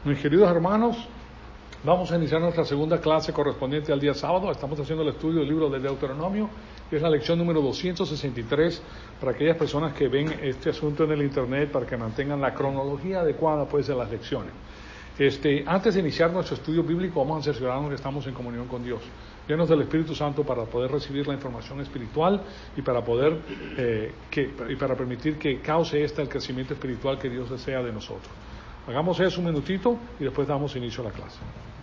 Mis queridos hermanos, vamos a iniciar nuestra segunda clase correspondiente al día sábado. Estamos haciendo el estudio del libro de Deuteronomio, que es la lección número 263, para aquellas personas que ven este asunto en el internet, para que mantengan la cronología adecuada pues de las lecciones. Antes de iniciar nuestro estudio bíblico, vamos a cerciorarnos que estamos en comunión con Dios, llenos del Espíritu Santo para poder recibir la información espiritual y para poder para permitir que cause el crecimiento espiritual que Dios desea de nosotros. Hagamos eso un minutito y después damos inicio a la clase.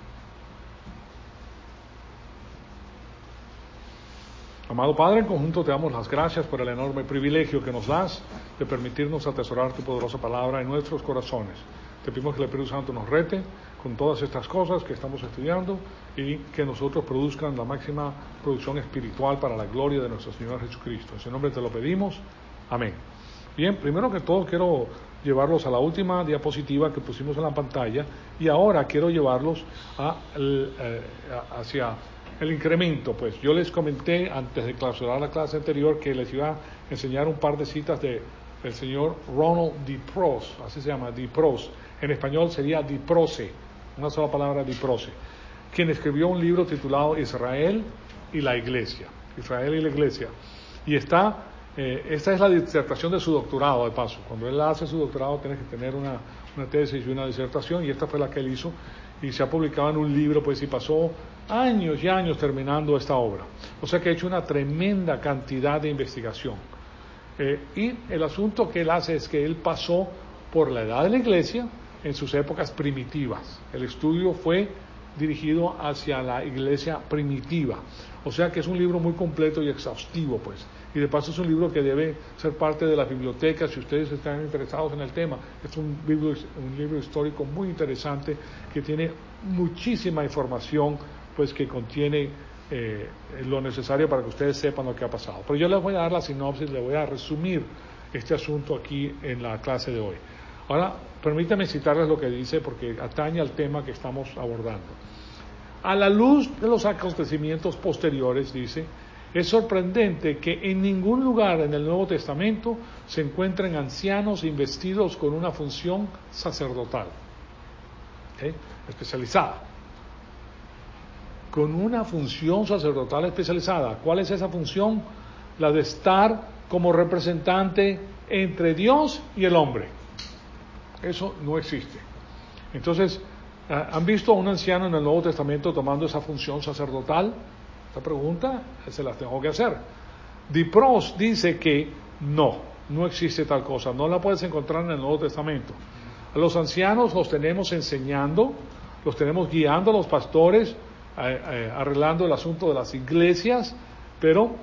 Amado Padre, en conjunto te damos las gracias por el enorme privilegio que nos das de permitirnos atesorar tu poderosa palabra en nuestros corazones. Te pedimos que el Espíritu Santo nos rete con todas estas cosas que estamos estudiando y que nosotros produzcan la máxima producción espiritual para la gloria de nuestro Señor Jesucristo. En su nombre te lo pedimos. Amén. Bien, primero que todo quiero llevarlos a la última diapositiva que pusimos en la pantalla y ahora quiero llevarlos hacia el incremento. Pues yo les comenté antes de clausurar la clase anterior que les iba a enseñar un par de citas del señor Ronald D. Pross, así se llama, D. Pross. En español sería D. Proce, una sola palabra, D. Proce, quien escribió un libro titulado Israel y la Iglesia. Israel y la Iglesia. Y esta es la disertación de su doctorado, de paso. Cuando él hace su doctorado tiene que tener una tesis y una disertación, y esta fue la que él hizo, y se ha publicado en un libro, pues, y pasó años y años terminando esta obra. O sea que ha hecho una tremenda cantidad de investigación. Y el asunto que él hace es que él pasó por la edad de la Iglesia en sus épocas primitivas. El estudio fue dirigido hacia la Iglesia primitiva. O sea que es un libro muy completo y exhaustivo, pues. Y de paso es un libro que debe ser parte de las bibliotecas si ustedes están interesados en el tema. Es un libro histórico muy interesante que tiene muchísima información, pues, que contiene lo necesario para que ustedes sepan lo que ha pasado. Pero yo les voy a dar la sinopsis, les voy a resumir este asunto aquí en la clase de hoy. Ahora, permítanme citarles lo que dice porque atañe al tema que estamos abordando. A la luz de los acontecimientos posteriores, dice, es sorprendente que en ningún lugar en el Nuevo Testamento se encuentren ancianos investidos con una función sacerdotal, especializada. Con una función sacerdotal especializada. ¿Cuál es esa función? La de estar como representante entre Dios y el hombre. Eso no existe. Entonces, ¿han visto a un anciano en el Nuevo Testamento tomando esa función sacerdotal? Esta pregunta se la tengo que hacer. D. Pross dice que no existe tal cosa, no la puedes encontrar en el Nuevo Testamento. A los ancianos los tenemos enseñando, los tenemos guiando a los pastores, arreglando el asunto de las iglesias, pero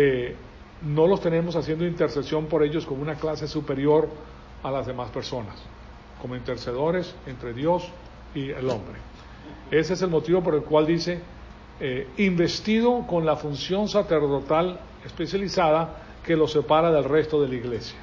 no los tenemos haciendo intercesión por ellos como una clase superior a las demás personas, como intercedores entre Dios y el hombre. Ese es el motivo por el cual dice investido con la función sacerdotal especializada que lo separa del resto de la iglesia.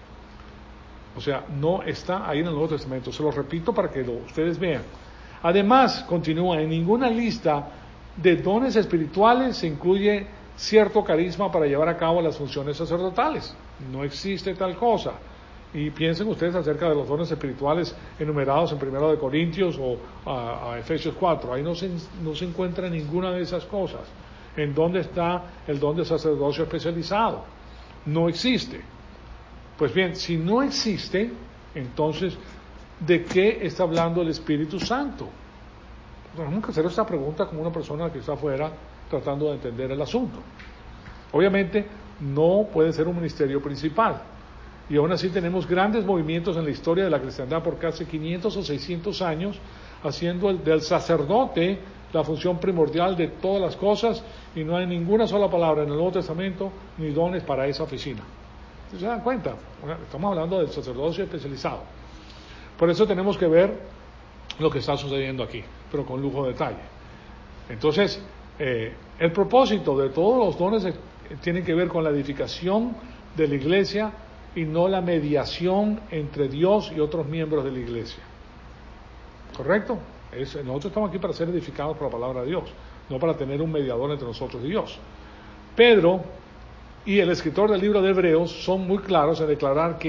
O sea, no está ahí en el Nuevo Testamento. Se lo repito para que ustedes vean. Además, continúa, en ninguna lista de dones espirituales se incluye cierto carisma para llevar a cabo las funciones sacerdotales. No existe tal cosa. Y piensen ustedes acerca de los dones espirituales enumerados en 1 Corintios o a Efesios 4. Ahí no se encuentra ninguna de esas cosas. ¿En dónde está el don de sacerdocio especializado? No existe. Pues bien, si no existe, entonces, ¿de qué está hablando el Espíritu Santo? Tenemos que hacer esta pregunta como una persona que está afuera tratando de entender el asunto. Obviamente, no puede ser un ministerio principal. Y aún así tenemos grandes movimientos en la historia de la cristiandad por casi 500 o 600 años, haciendo del sacerdote la función primordial de todas las cosas, y no hay ninguna sola palabra en el Nuevo Testamento ni dones para esa oficina. ¿Se dan cuenta? Estamos hablando del sacerdocio especializado. Por eso tenemos que ver lo que está sucediendo aquí, pero con lujo de detalle. Entonces, el propósito de todos los dones tiene que ver con la edificación de la iglesia y no la mediación entre Dios y otros miembros de la iglesia. ¿Correcto? Nosotros estamos aquí para ser edificados por la palabra de Dios, no para tener un mediador entre nosotros y Dios. Pedro y el escritor del libro de Hebreos son muy claros en declarar que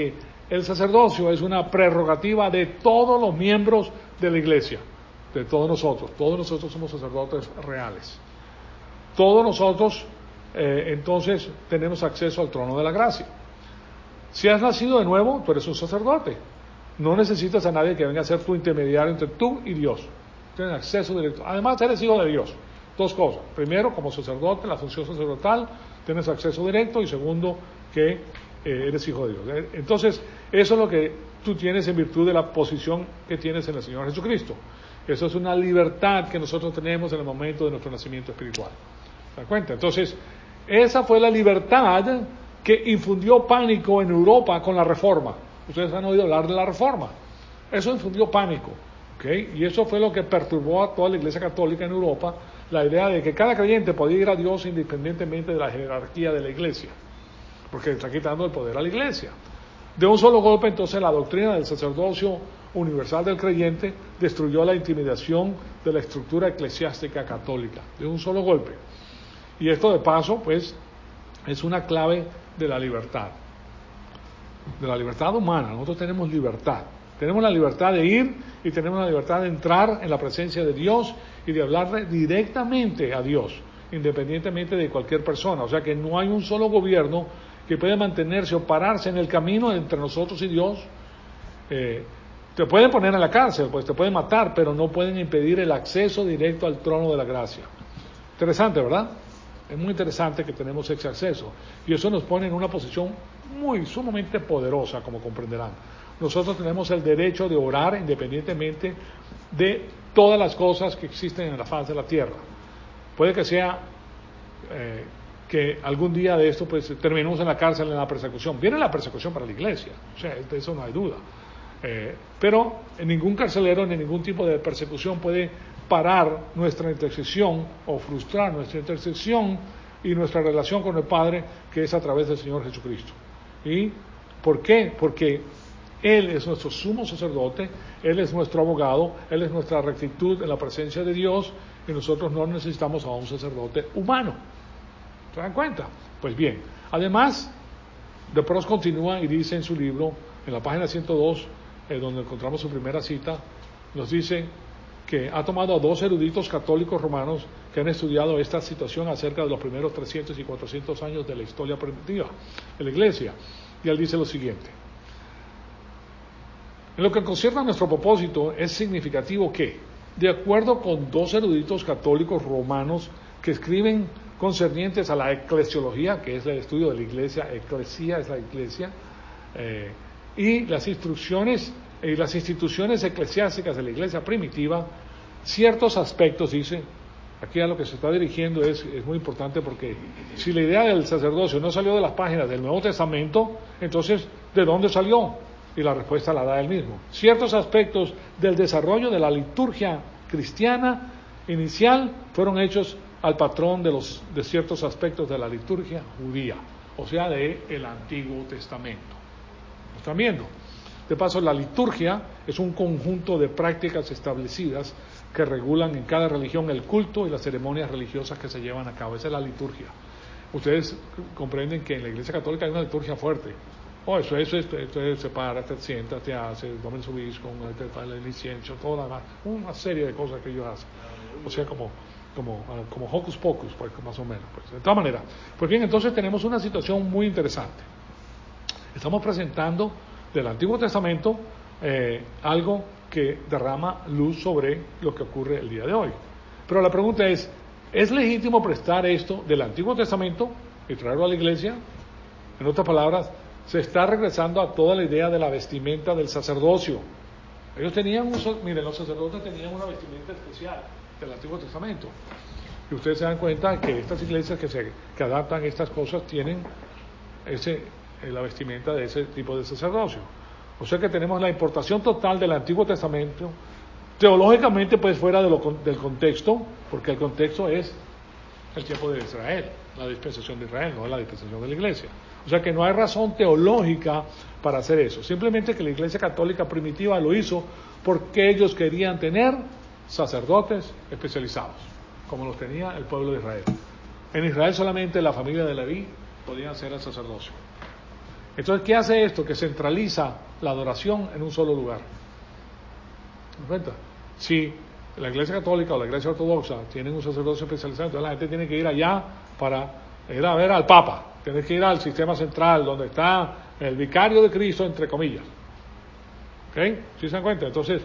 el sacerdocio es una prerrogativa de todos los miembros de la iglesia, de todos nosotros somos sacerdotes reales. Todos nosotros, entonces, tenemos acceso al trono de la gracia. Si has nacido de nuevo, tú eres un sacerdote. No necesitas a nadie que venga a ser tu intermediario entre tú y Dios. Tienes acceso directo. Además, eres hijo de Dios. Dos cosas. Primero, como sacerdote, la función sacerdotal, tienes acceso directo. Y segundo, que eres hijo de Dios. Entonces, eso es lo que tú tienes en virtud de la posición que tienes en el Señor Jesucristo. Eso es una libertad que nosotros tenemos en el momento de nuestro nacimiento espiritual. ¿Se dan cuenta? Entonces, esa fue la libertad que infundió pánico en Europa con la Reforma. Ustedes han oído hablar de la Reforma. Eso infundió pánico. ¿Okay? Y eso fue lo que perturbó a toda la Iglesia Católica en Europa, la idea de que cada creyente podía ir a Dios independientemente de la jerarquía de la Iglesia, porque está quitando el poder a la Iglesia. De un solo golpe, entonces, la doctrina del sacerdocio universal del creyente destruyó la intimidación de la estructura eclesiástica católica, de un solo golpe. Y esto, de paso, pues, es una clave de la libertad humana. Nosotros tenemos libertad. Tenemos la libertad de ir y tenemos la libertad de entrar en la presencia de Dios y de hablarle directamente a Dios, independientemente de cualquier persona. O sea que no hay un solo gobierno que pueda mantenerse o pararse en el camino entre nosotros y Dios. Te pueden poner en la cárcel, pues te pueden matar, pero no pueden impedir el acceso directo al trono de la gracia. Interesante, ¿verdad? Es muy interesante que tenemos ese acceso. Y eso nos pone en una posición sumamente poderosa, como comprenderán. Nosotros tenemos el derecho de orar independientemente de todas las cosas que existen en la faz de la tierra. Puede que sea que algún día de esto pues terminemos en la cárcel, en la persecución. Viene la persecución para la iglesia, o sea, de eso no hay duda. Pero ningún carcelero ni ningún tipo de persecución puede parar nuestra intercesión o frustrar nuestra intercesión y nuestra relación con el Padre, que es a través del Señor Jesucristo. ¿Y por qué? Porque Él es nuestro sumo sacerdote, Él es nuestro abogado, Él es nuestra rectitud en la presencia de Dios, y nosotros no necesitamos a un sacerdote humano. ¿Se dan cuenta? Pues bien, además, De Prost continúa y dice en su libro, en la página 102, donde encontramos su primera cita, nos dice que ha tomado a 2 eruditos católicos romanos que han estudiado esta situación acerca de los primeros 300 y 400 años de la historia primitiva de la Iglesia. Y él dice lo siguiente: en lo que concierne a nuestro propósito, es significativo que, de acuerdo con 2 eruditos católicos romanos que escriben concernientes a la eclesiología, que es el estudio de la Iglesia, eclesia es la Iglesia, y las instrucciones y las instituciones eclesiásticas de la Iglesia primitiva, ciertos aspectos, dice, aquí a lo que se está dirigiendo es muy importante, porque si la idea del sacerdocio no salió de las páginas del Nuevo Testamento, entonces, ¿de dónde salió? Y la respuesta la da él mismo. Ciertos aspectos del desarrollo de la liturgia cristiana inicial fueron hechos al patrón de ciertos aspectos de la liturgia judía, o sea, del Antiguo Testamento. ¿Lo están viendo? De paso, la liturgia es un conjunto de prácticas establecidas que regulan en cada religión el culto y las ceremonias religiosas que se llevan a cabo. Esa es la liturgia. Ustedes comprenden que en la Iglesia Católica hay una liturgia fuerte. Eso es, se para, te sientas, te hace, tomen su visco, te para el incienso, toda una serie de cosas que ellos hacen. O sea, como hocus pocus, pues, más o menos. Pues. De todas maneras, pues bien, entonces tenemos una situación muy interesante. Estamos presentando del Antiguo Testamento algo que derrama luz sobre lo que ocurre el día de hoy. Pero la pregunta es legítimo prestar esto del Antiguo Testamento y traerlo a la iglesia? En otras palabras, se está regresando a toda la idea de la vestimenta del sacerdocio. Ellos tenían los sacerdotes tenían una vestimenta especial del Antiguo Testamento. Y ustedes se dan cuenta que estas iglesias que adaptan estas cosas tienen la vestimenta de ese tipo de sacerdocio. O sea que tenemos la importación total del Antiguo Testamento, teológicamente pues fuera del contexto, porque el contexto es el tiempo de Israel, la dispensación de Israel, no la dispensación de la iglesia. O sea que no hay razón teológica para hacer eso, simplemente que la Iglesia Católica primitiva lo hizo porque ellos querían tener sacerdotes especializados, como los tenía el pueblo de Israel. En Israel solamente la familia de Leví podía hacer el sacerdocio. Entonces, ¿qué hace esto? Que centraliza la adoración en un solo lugar. ¿Me das cuenta? Si la Iglesia Católica o la Iglesia Ortodoxa tienen un sacerdocio especializado, entonces la gente tiene que ir allá para ir a ver al Papa, tiene que ir al sistema central donde está el vicario de Cristo, entre comillas. ¿Ok? ¿Sí se dan cuenta? Entonces,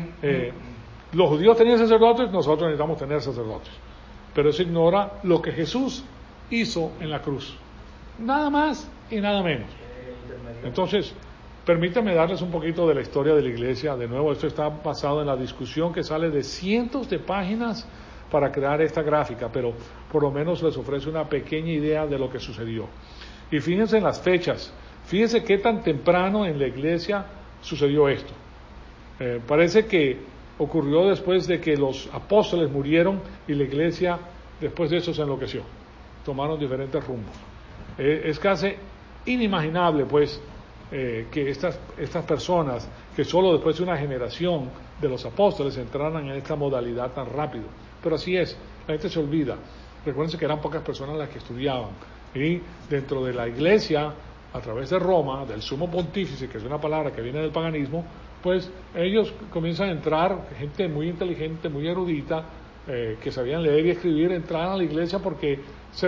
los judíos tenían sacerdotes, nosotros necesitamos tener sacerdotes. Pero eso ignora lo que Jesús hizo en la cruz. Nada más y nada menos. Entonces, permítanme darles un poquito de la historia de la iglesia. De nuevo, esto está basado en la discusión que sale de cientos de páginas para crear esta gráfica, pero por lo menos les ofrece una pequeña idea de lo que sucedió. Y fíjense en las fechas. Fíjense qué tan temprano en la iglesia sucedió esto. Parece que ocurrió después de que los apóstoles murieron y la iglesia después de eso se enloqueció. Tomaron diferentes rumbos. Es casi inimaginable, pues, que estas personas, que solo después de una generación de los apóstoles entraran en esta modalidad tan rápido. Pero así es, la gente se olvida. Recuérdense que eran pocas personas las que estudiaban. Y dentro de la iglesia, a través de Roma, del sumo pontífice, que es una palabra que viene del paganismo, pues ellos comienzan a entrar, gente muy inteligente, muy erudita, que sabían leer y escribir, entraban a la iglesia porque se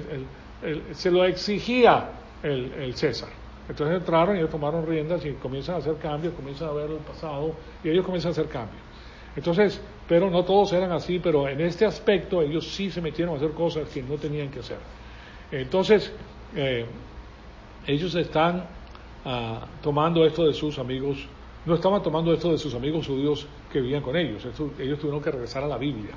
lo exigía el César. Entonces entraron y ellos tomaron riendas y comienzan a hacer cambios, comienzan a ver el pasado y ellos comienzan a hacer cambios. Entonces, pero no todos eran así, pero en este aspecto ellos sí se metieron a hacer cosas que no tenían que hacer. Entonces, ellos están tomando esto de sus amigos, no estaban tomando esto de sus amigos judíos que vivían con ellos, ellos tuvieron que regresar a la Biblia.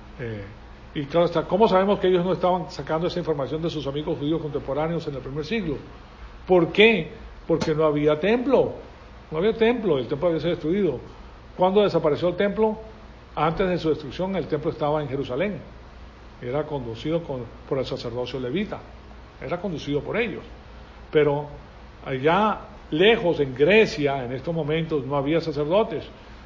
Y claro está, ¿cómo sabemos que ellos no estaban sacando esa información de sus amigos judíos contemporáneos en el primer siglo? ¿Por qué? Porque no había templo, el templo había sido destruido. ¿Cuándo desapareció el templo? Antes de su destrucción el templo estaba en Jerusalén, era conducido por el sacerdocio levita, era conducido por ellos, pero allá lejos en Grecia en estos momentos no había sacerdotes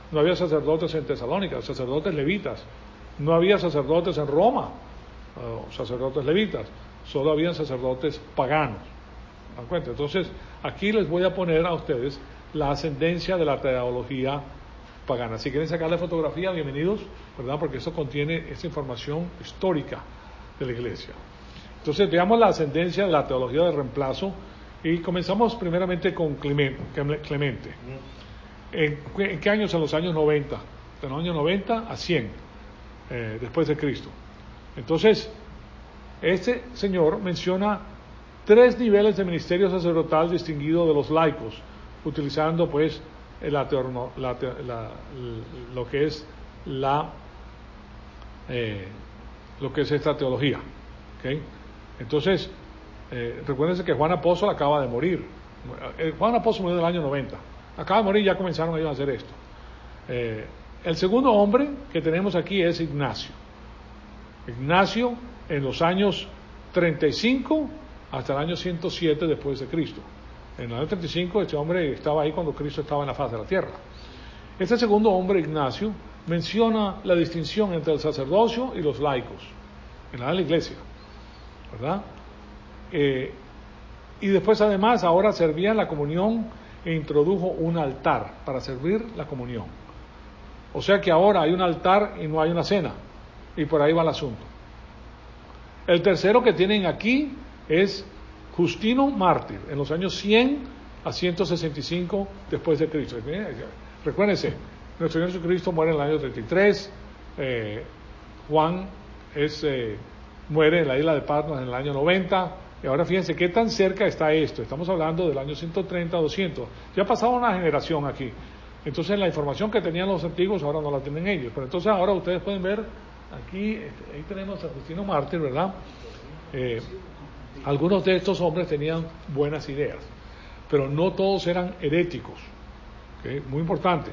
en Tesalónica, sacerdotes levitas, no había sacerdotes en Roma, sacerdotes levitas, solo habían sacerdotes paganos. ¿Me dan cuenta? Entonces, aquí les voy a poner a ustedes la ascendencia de la teología pagana. Si quieren sacarle fotografía, bienvenidos, ¿verdad? Porque eso contiene esa información histórica de la iglesia. Entonces, veamos la ascendencia de la teología del reemplazo y comenzamos primeramente con Clemente. ¿En qué años? En los años 90. De los años 90 a 100, después de Cristo. Entonces, este señor menciona 3 niveles de ministerio sacerdotal distinguido de los laicos, utilizando pues lo que es esta teología. ¿Okay? Entonces, recuérdense que Juan Apóstol acaba de morir. Juan Apóstol murió en el año 90. Acaba de morir y ya comenzaron ellos a hacer esto. El segundo hombre que tenemos aquí es Ignacio. Ignacio en los años 35 hasta el año 107 después de Cristo. En el año 35 este hombre estaba ahí cuando Cristo estaba en la faz de la tierra. Este segundo hombre, Ignacio, menciona la distinción entre el sacerdocio y los laicos en la iglesia, ¿verdad? Y después además ahora servían la comunión e introdujo un altar para servir la comunión. O sea que ahora hay un altar y no hay una cena, y por ahí va el asunto. El tercero que tienen aquí es Justino Mártir, en los años 100 a 165 después de Cristo. Recuérdense, nuestro Señor Jesucristo muere en el año 33, Juan muere en la isla de Patmos en el año 90, y ahora fíjense qué tan cerca está esto. Estamos hablando del año 130 a 200. Ya ha pasado una generación aquí. Entonces la información que tenían los antiguos ahora no la tienen ellos. Pero entonces ahora ustedes pueden ver aquí, ahí tenemos a Justino Mártir, ¿verdad? Algunos de estos hombres tenían buenas ideas, pero no todos eran heréticos. ¿Okay? Muy importante.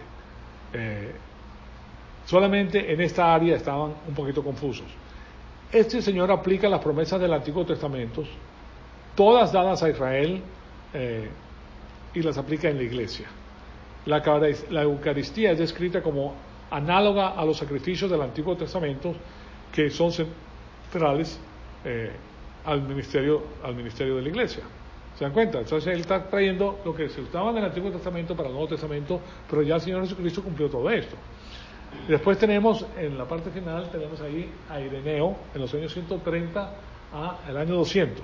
Solamente en esta área estaban un poquito confusos. Este señor aplica las promesas del Antiguo Testamento, todas dadas a Israel, y las aplica en la iglesia. La Eucaristía es descrita como análoga a los sacrificios del Antiguo Testamento, que son centrales al ministerio de la iglesia. ¿Se dan cuenta? Entonces él está trayendo lo que se usaba en el Antiguo Testamento para el Nuevo Testamento, pero ya el Señor Jesucristo cumplió todo esto. Después tenemos, en la parte final, tenemos ahí a Ireneo, en los años 130 al año 200.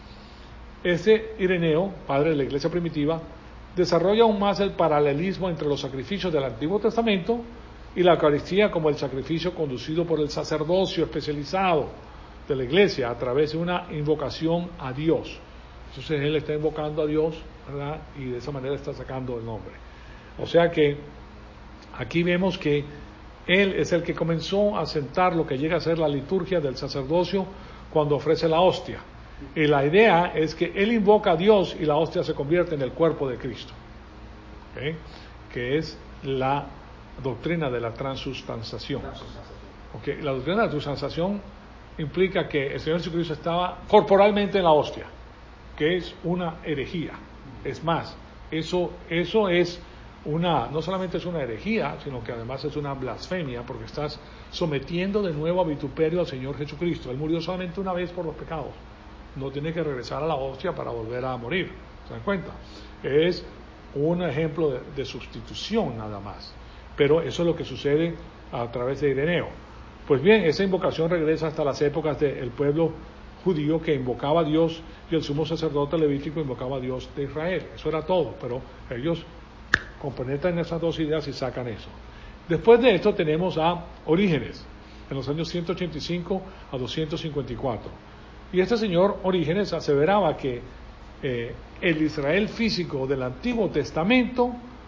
Este Ireneo, padre de la iglesia primitiva, desarrolla aún más el paralelismo entre los sacrificios del Antiguo Testamento y la Eucaristía como el sacrificio conducido por el sacerdocio especializado de la iglesia a través de una invocación a Dios. Entonces él está invocando a Dios, ¿verdad? Y de esa manera está sacando el nombre. O sea que aquí vemos que él es el que comenzó a sentar lo que llega a ser la liturgia del sacerdocio cuando ofrece la hostia. Y la idea es que él invoca a Dios y la hostia se convierte en el cuerpo de Cristo, ¿okay? Que es la doctrina de la transustanciación. Okay. La doctrina de la transustanciación implica que el Señor Jesucristo estaba corporalmente en la hostia, que es una herejía. Es más, eso es no solamente es una herejía, sino que además es una blasfemia, porque estás sometiendo de nuevo a vituperio al Señor Jesucristo. Él murió solamente una vez por los pecados. No tiene que regresar a la hostia para volver a morir. ¿Se dan cuenta? Es un ejemplo de sustitución nada más. Pero eso es lo que sucede a través de Ireneo. Pues bien, esa invocación regresa hasta las épocas del pueblo judío que invocaba a Dios y el sumo sacerdote levítico invocaba a Dios de Israel. Eso era todo, pero ellos compenetran esas dos ideas y sacan eso. Después de esto tenemos a Orígenes, en los años 185 a 254. Y este señor Orígenes aseveraba que el Israel físico del Antiguo Testamento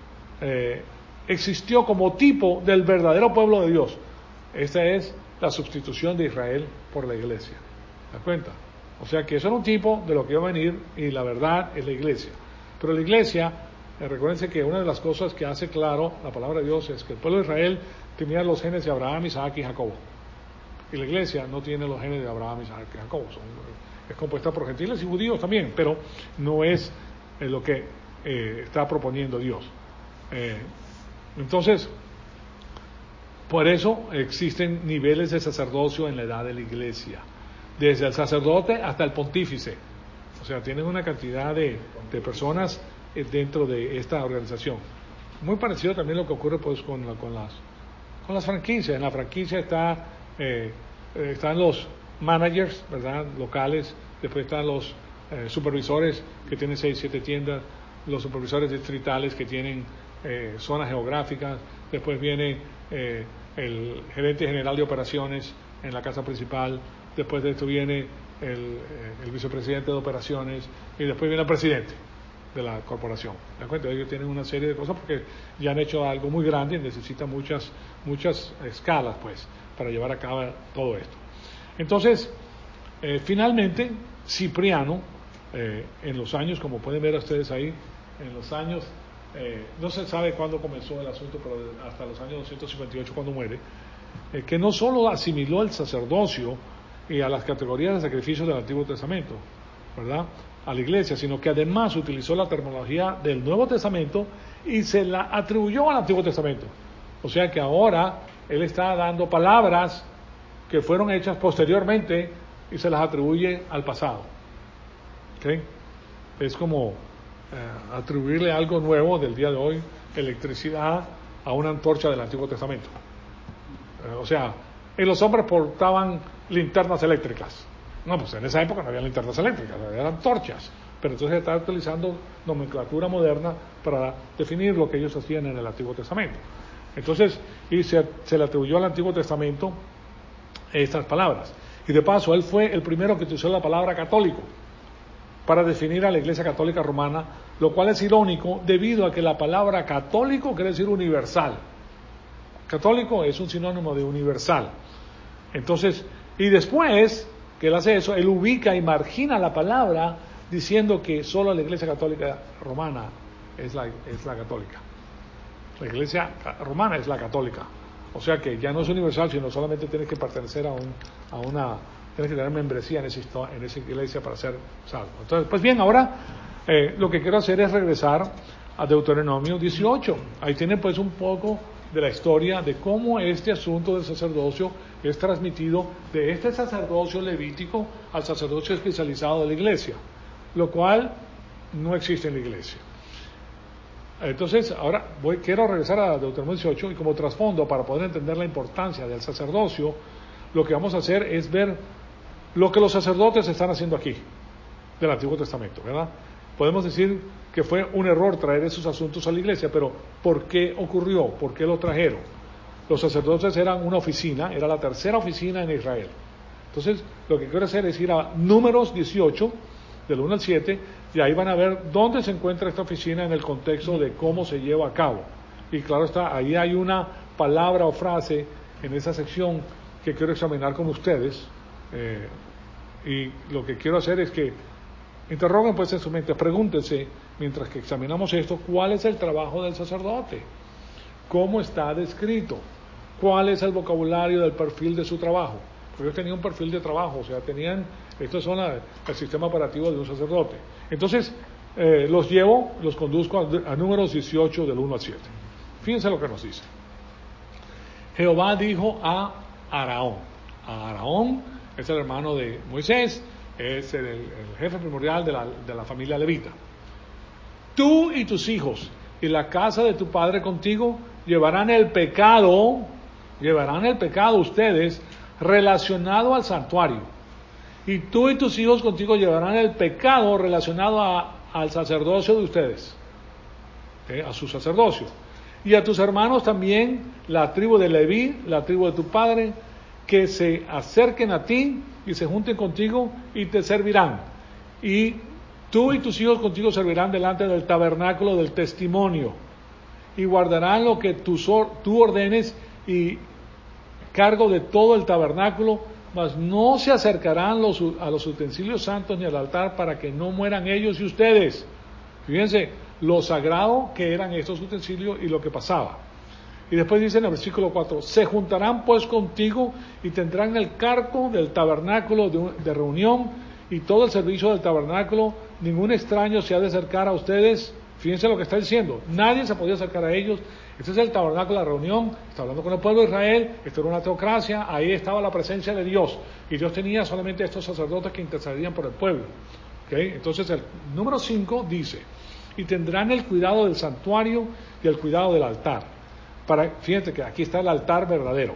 existió como tipo del verdadero pueblo de Dios. Esta es la sustitución de Israel por la iglesia. ¿Se dan cuenta? O sea que eso era un tipo de lo que iba a venir y la verdad es la iglesia. Pero la iglesia, recuérdense que una de las cosas que hace claro la palabra de Dios es que el pueblo de Israel tenía los genes de Abraham, Isaac y Jacob. Y la iglesia no tiene los genes de Abraham, Isaac y Jacob. Es compuesta por gentiles y judíos también, pero no es lo que está proponiendo Dios. Entonces, por eso existen niveles de sacerdocio en la edad de la iglesia, desde el sacerdote hasta el pontífice. O sea, tienen una cantidad de personas dentro de esta organización. Muy parecido también lo que ocurre pues con las franquicias. En la franquicia están los managers, ¿verdad?, locales, después están los supervisores que tienen 6, 7 tiendas, los supervisores distritales que tienen zonas geográficas, después viene el gerente general de operaciones en la casa principal, después de esto viene el vicepresidente de operaciones y después viene el presidente de la corporación. ¿De acuerdo? Ellos tienen una serie de cosas porque ya han hecho algo muy grande y necesitan muchas escalas pues para llevar a cabo todo esto. Entonces, finalmente, Cipriano, en los años, como pueden ver ustedes ahí, en los años, no se sabe cuándo comenzó el asunto, pero hasta los años 258 cuando muere, que no solo asimiló el sacerdocio y a las categorías de sacrificios del Antiguo Testamento, ¿verdad?, a la iglesia, sino que además utilizó la terminología del Nuevo Testamento y se la atribuyó al Antiguo Testamento. O sea que ahora él está dando palabras que fueron hechas posteriormente y se las atribuye al pasado. ¿Okay? Es como atribuirle algo nuevo del día de hoy, electricidad, a una antorcha del Antiguo Testamento. O sea, los hombres portaban linternas eléctricas. No, pues en esa época no había linternas eléctricas, eran antorchas. Pero entonces está utilizando nomenclatura moderna para definir lo que ellos hacían en el Antiguo Testamento. Entonces, y se le atribuyó al Antiguo Testamento estas palabras. Y de paso, él fue el primero que utilizó la palabra católico para definir a la Iglesia Católica Romana, lo cual es irónico debido a que la palabra católico quiere decir universal. Católico es un sinónimo de universal. Entonces, y después que él hace eso, él ubica y margina la palabra diciendo que solo la Iglesia Católica Romana es la católica. La Iglesia Romana es la católica. O sea que ya no es universal, sino solamente tienes que pertenecer tienes que tener membresía en esa iglesia para ser salvo. Entonces, pues bien, ahora lo que quiero hacer es regresar a Deuteronomio 18. Ahí tienen pues un poco de la historia de cómo este asunto del sacerdocio es transmitido de este sacerdocio levítico al sacerdocio especializado de la iglesia, lo cual no existe en la iglesia. Entonces, ahora quiero regresar a Deuteronomio 18 y como trasfondo, para poder entender la importancia del sacerdocio, lo que vamos a hacer es ver lo que los sacerdotes están haciendo aquí, del Antiguo Testamento, ¿verdad? Podemos decir que fue un error traer esos asuntos a la iglesia, pero ¿por qué ocurrió? ¿Por qué lo trajeron? Los sacerdotes eran una oficina, era la tercera oficina en Israel. Entonces, lo que quiero hacer es ir a Números 18, del 1 al 7, y ahí van a ver dónde se encuentra esta oficina en el contexto de cómo se lleva a cabo. Y claro está, ahí hay una palabra o frase en esa sección que quiero examinar con ustedes, y lo que quiero hacer es que interroguen pues en su mente, pregúntense, mientras que examinamos esto, ¿cuál es el trabajo del sacerdote? ¿Cómo está descrito? ¿Cuál es el vocabulario del perfil de su trabajo? Porque ellos tenían un perfil de trabajo, o sea, estos son el sistema operativo de un sacerdote. Entonces, los conduzco a Números 18 del 1 al 7. Fíjense lo que nos dice. Jehová dijo a Aarón es el hermano de Moisés, es el jefe primordial de la familia levita. Tú y tus hijos y la casa de tu padre contigo llevarán el pecado ustedes relacionado al santuario. Y tú y tus hijos contigo llevarán el pecado relacionado al sacerdocio de ustedes, a su sacerdocio. Y a tus hermanos también, la tribu de Leví, la tribu de tu padre, que se acerquen a ti y se junten contigo y te servirán. Y tú y tus hijos contigo servirán delante del tabernáculo del testimonio y guardarán lo que tú ordenes y cargo de todo el tabernáculo, mas no se acercarán a los utensilios santos ni al altar para que no mueran ellos y ustedes. Fíjense lo sagrado que eran estos utensilios y lo que pasaba. Y después dice en el versículo 4, se juntarán pues contigo y tendrán el cargo del tabernáculo de reunión y todo el servicio del tabernáculo. Ningún extraño se ha de acercar a ustedes. Fíjense lo que está diciendo, nadie se podía acercar a ellos. Este es el tabernáculo de la reunión, está hablando con el pueblo de Israel, esto era una teocracia, ahí estaba la presencia de Dios, y Dios tenía solamente estos sacerdotes que intercedían por el pueblo. ¿Okay? Entonces el número 5 dice, y tendrán el cuidado del santuario y el cuidado del altar. Fíjate que aquí está el altar verdadero,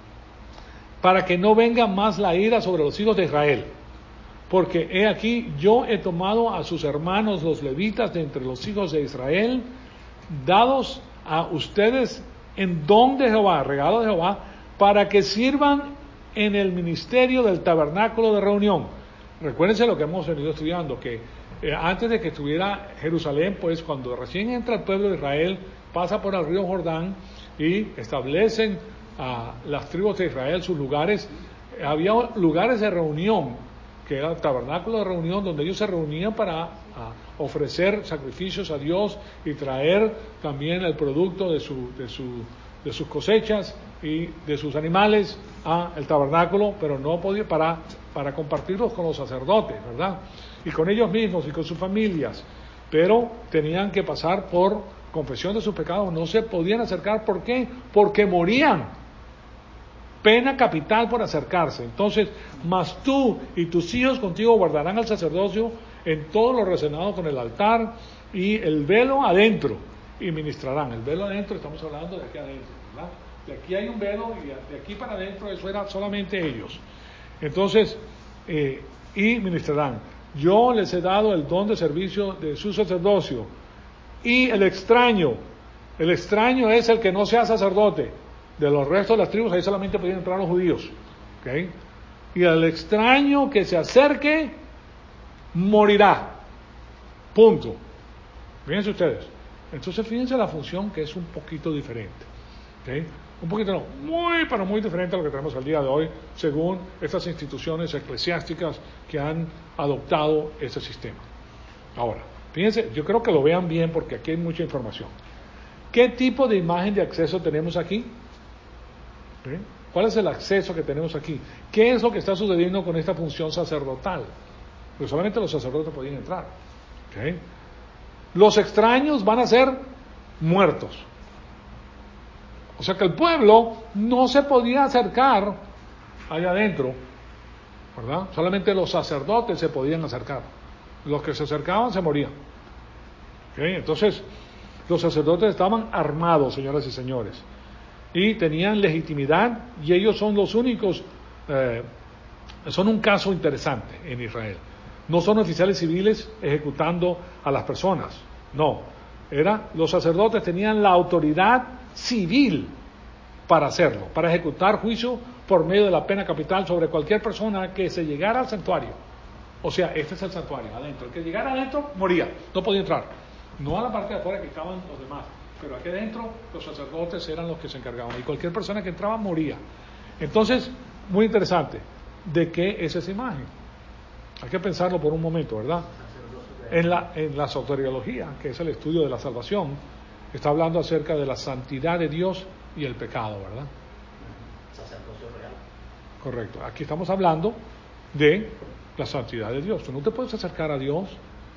para que no venga más la ira sobre los hijos de Israel. Porque he aquí, yo he tomado a sus hermanos los levitas de entre los hijos de Israel, dados a ustedes en don de Jehová, regalo de Jehová, para que sirvan en el ministerio del tabernáculo de reunión. Recuérdense lo que hemos venido estudiando, que antes de que estuviera Jerusalén, pues cuando recién entra el pueblo de Israel, pasa por el río Jordán y establecen a las tribus de Israel sus lugares. Había lugares de reunión, que era el tabernáculo de reunión, donde ellos se reunían para ofrecer sacrificios a Dios y traer también el producto de sus cosechas y de sus animales al tabernáculo, pero no podía para compartirlos con los sacerdotes, ¿verdad? Y con ellos mismos y con sus familias, pero tenían que pasar por confesión de sus pecados, no se podían acercar. ¿Por qué? Porque morían. Pena capital por acercarse. Entonces, mas tú y tus hijos contigo guardarán al sacerdocio en todo lo relacionado con el altar y el velo adentro, y ministrarán. El velo adentro, estamos hablando de aquí adentro, ¿verdad? De aquí hay un velo y de aquí para adentro eso era solamente ellos. Entonces, y ministrarán. Yo les he dado el don de servicio de su sacerdocio. Y el extraño es el que no sea sacerdote. De los restos de las tribus, ahí solamente podían entrar los judíos. ¿Okay? Y el extraño que se acerque, morirá. Punto. Fíjense ustedes. Entonces, fíjense la función que es un poquito diferente. ¿Okay? Un poquito no, pero muy diferente a lo que tenemos al día de hoy, según estas instituciones eclesiásticas que han adoptado ese sistema. Ahora, fíjense, yo creo que lo vean bien porque aquí hay mucha información. ¿Qué tipo de imagen de acceso tenemos aquí? ¿Sí? ¿Cuál es el acceso que tenemos aquí? ¿Qué es lo que está sucediendo con esta función sacerdotal? Porque solamente los sacerdotes podían entrar. ¿Okay? Los extraños van a ser muertos. O sea que el pueblo no se podía acercar allá adentro, ¿verdad? Solamente los sacerdotes se podían acercar. Los que se acercaban se morían. ¿Okay? Entonces, los sacerdotes estaban armados, señoras y señores, y tenían legitimidad, y ellos son los únicos, son un caso interesante en Israel. No son oficiales civiles ejecutando a las personas, no. Los sacerdotes tenían la autoridad civil para hacerlo, para ejecutar juicio por medio de la pena capital sobre cualquier persona que se llegara al santuario. O sea, este es el santuario, adentro. El que llegara adentro moría, no podía entrar. No a la parte de afuera que estaban los demás, pero aquí adentro los sacerdotes eran los que se encargaban y cualquier persona que entraba moría. Entonces, muy interesante, ¿de qué es esa imagen? Hay que pensarlo por un momento, ¿verdad? En la soteriología, que es el estudio de la salvación, está hablando acerca de la santidad de Dios y el pecado, ¿verdad? Sacerdocio real. Correcto. Aquí estamos hablando de la santidad de Dios. Tú no te puedes acercar a Dios.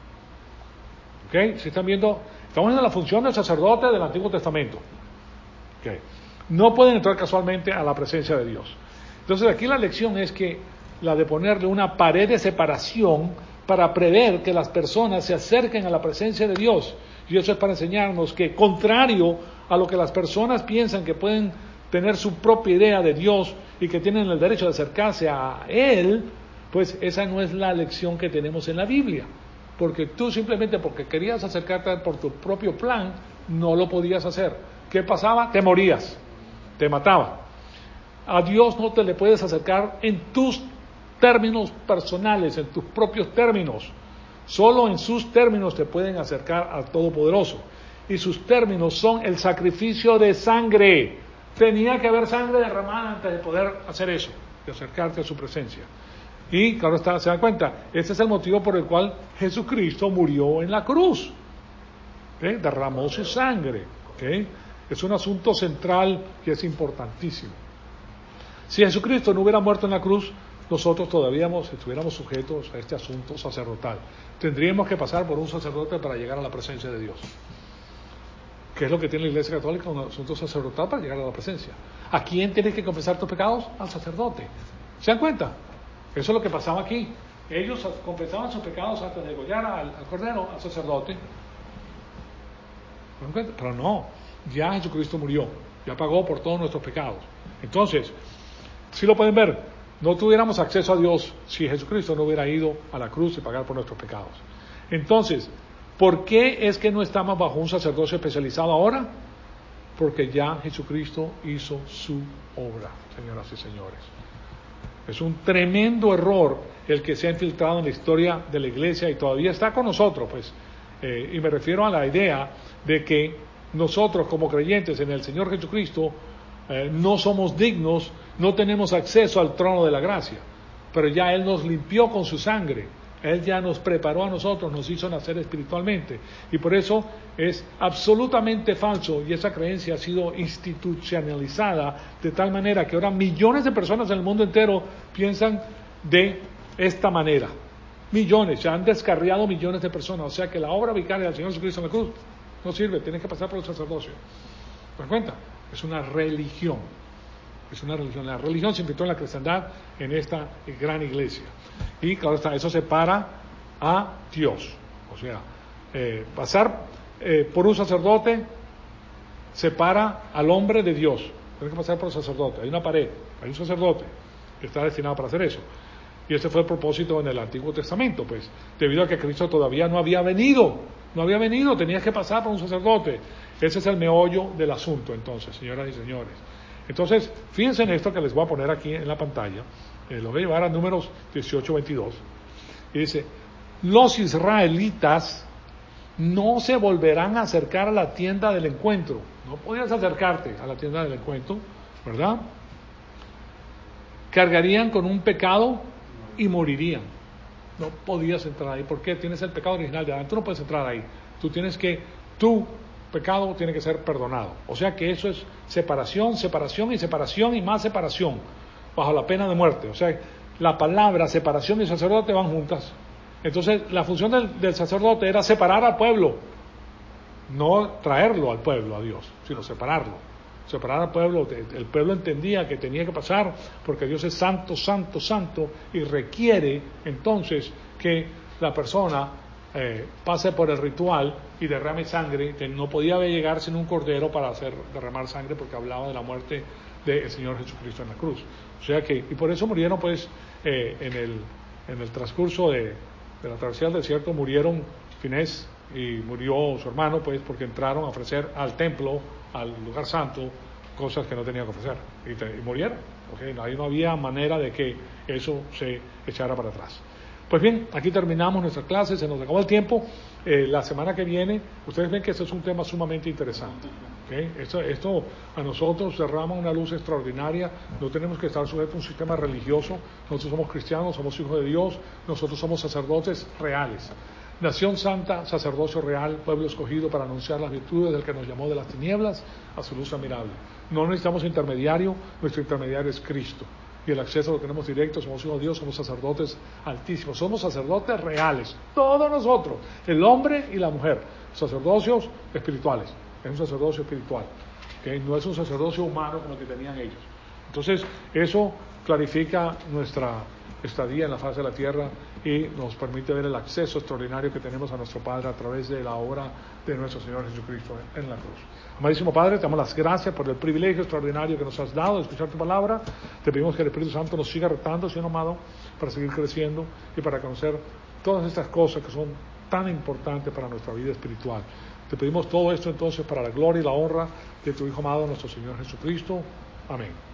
¿Ok? Si están viendo, estamos viendo la función del sacerdote del Antiguo Testamento. ¿Ok? No pueden entrar casualmente a la presencia de Dios. Entonces aquí la lección es que la de ponerle una pared de separación para prever que las personas se acerquen a la presencia de Dios. Y eso es para enseñarnos que, contrario a lo que las personas piensan que pueden tener su propia idea de Dios y que tienen el derecho de acercarse a Él, pues esa no es la lección que tenemos en la Biblia. Porque tú simplemente porque querías acercarte por tu propio plan, no lo podías hacer. ¿Qué pasaba? Te morías, te mataba. A Dios no te le puedes acercar en tus términos personales, en tus propios términos. Solo en sus términos te pueden acercar al Todopoderoso. Y sus términos son el sacrificio de sangre. Tenía que haber sangre derramada antes de poder hacer eso, de acercarte a su presencia. Y claro está, se dan cuenta, este es el motivo por el cual Jesucristo murió en la cruz. ¿Okay? Derramó su sangre. ¿Okay? Es un asunto central que es importantísimo. Si Jesucristo no hubiera muerto en la cruz, nosotros todavía estuviéramos sujetos a este asunto sacerdotal. Tendríamos que pasar por un sacerdote para llegar a la presencia de Dios. ¿Qué es lo que tiene la Iglesia Católica? Un asunto sacerdotal para llegar a la presencia. ¿A quién tienes que confesar tus pecados? Al sacerdote. ¿Se dan cuenta? Eso es lo que pasaba aquí. Ellos confesaban sus pecados antes de degollar al cordero, al sacerdote. ¿Se dan cuenta? Pero no, ya Jesucristo murió, ya pagó por todos nuestros pecados. Entonces, si lo pueden ver, no tuviéramos acceso a Dios si Jesucristo no hubiera ido a la cruz y pagar por nuestros pecados. Entonces, ¿por qué es que no estamos bajo un sacerdocio especializado ahora? Porque ya Jesucristo hizo su obra, señoras y señores. Es un tremendo error el que se ha infiltrado en la historia de la Iglesia y todavía está con nosotros, pues. Y me refiero a la idea de que nosotros como creyentes en el Señor Jesucristo no somos dignos, no tenemos acceso al trono de la gracia, pero ya Él nos limpió con su sangre, Él ya nos preparó a nosotros, nos hizo nacer espiritualmente, y por eso es absolutamente falso, y esa creencia ha sido institucionalizada de tal manera que ahora millones de personas en el mundo entero piensan de esta manera. Millones, se han descarriado millones de personas, o sea que la obra vicaria del Señor Jesucristo en la cruz no sirve, tienes que pasar por el sacerdocio. ¿Te das cuenta? Es una religión. Es una religión. La religión se inventó en la cristiandad en esta gran iglesia. Y claro está, eso separa a Dios. O sea, pasar por un sacerdote separa al hombre de Dios. Tienes que pasar por el sacerdote. Hay una pared, hay un sacerdote que está destinado para hacer eso. Y ese fue el propósito en el Antiguo Testamento, pues, debido a que Cristo todavía no había venido, tenías que pasar por un sacerdote. Ese es el meollo del asunto, entonces, señoras y señores. Entonces, fíjense en esto que les voy a poner aquí en la pantalla, lo voy a llevar a Números 18-22, y dice, los israelitas no se volverán a acercar a la tienda del encuentro. No podías acercarte a la tienda del encuentro, ¿verdad? Cargarían con un pecado y morirían. No podías entrar ahí. ¿Por qué? Tienes el pecado original de Adán. Tú no puedes entrar ahí. Tu pecado tiene que ser perdonado. O sea que eso es separación y más separación, bajo la pena de muerte. O sea, la palabra separación y sacerdote van juntas. Entonces, la función del sacerdote era separar al pueblo, no traerlo al pueblo a Dios, sino separarlo. Separar al pueblo, el pueblo entendía que tenía que pasar porque Dios es santo, santo, santo y requiere entonces que la persona pase por el ritual y derrame sangre, que no podía llegar sin un cordero para hacer derramar sangre, porque hablaba de la muerte del Señor Jesucristo en la cruz. O sea que, y por eso murieron pues en el transcurso de la travesía del desierto, murieron Finés y murió su hermano, pues porque entraron a ofrecer al templo, al lugar santo, cosas que no tenían que ofrecer, y murieron, porque ahí no había manera de que eso se echara para atrás. Pues bien, aquí terminamos nuestra clase, se nos acabó el tiempo. La semana que viene, ustedes ven que este es un tema sumamente interesante. ¿Okay? Esto a nosotros derrama una luz extraordinaria. No tenemos que estar sujetos a un sistema religioso. Nosotros somos cristianos, somos hijos de Dios, nosotros somos sacerdotes reales. Nación santa, sacerdocio real, pueblo escogido para anunciar las virtudes del que nos llamó de las tinieblas a su luz admirable. No necesitamos intermediario, nuestro intermediario es Cristo. Y el acceso lo tenemos directo, somos hijos de Dios, somos sacerdotes altísimos, somos sacerdotes reales, todos nosotros, el hombre y la mujer, sacerdocios espirituales, es un sacerdocio espiritual, ¿okay? No es un sacerdocio humano como el que tenían ellos. Entonces, eso clarifica nuestra estadía en la faz de la tierra y nos permite ver el acceso extraordinario que tenemos a nuestro Padre a través de la obra de nuestro Señor Jesucristo en la cruz. Amadísimo Padre, te damos las gracias por el privilegio extraordinario que nos has dado de escuchar tu palabra. Te pedimos que el Espíritu Santo nos siga retando, Señor amado, para seguir creciendo y para conocer todas estas cosas que son tan importantes para nuestra vida espiritual. Te pedimos todo esto entonces para la gloria y la honra de tu Hijo amado, nuestro Señor Jesucristo. Amén.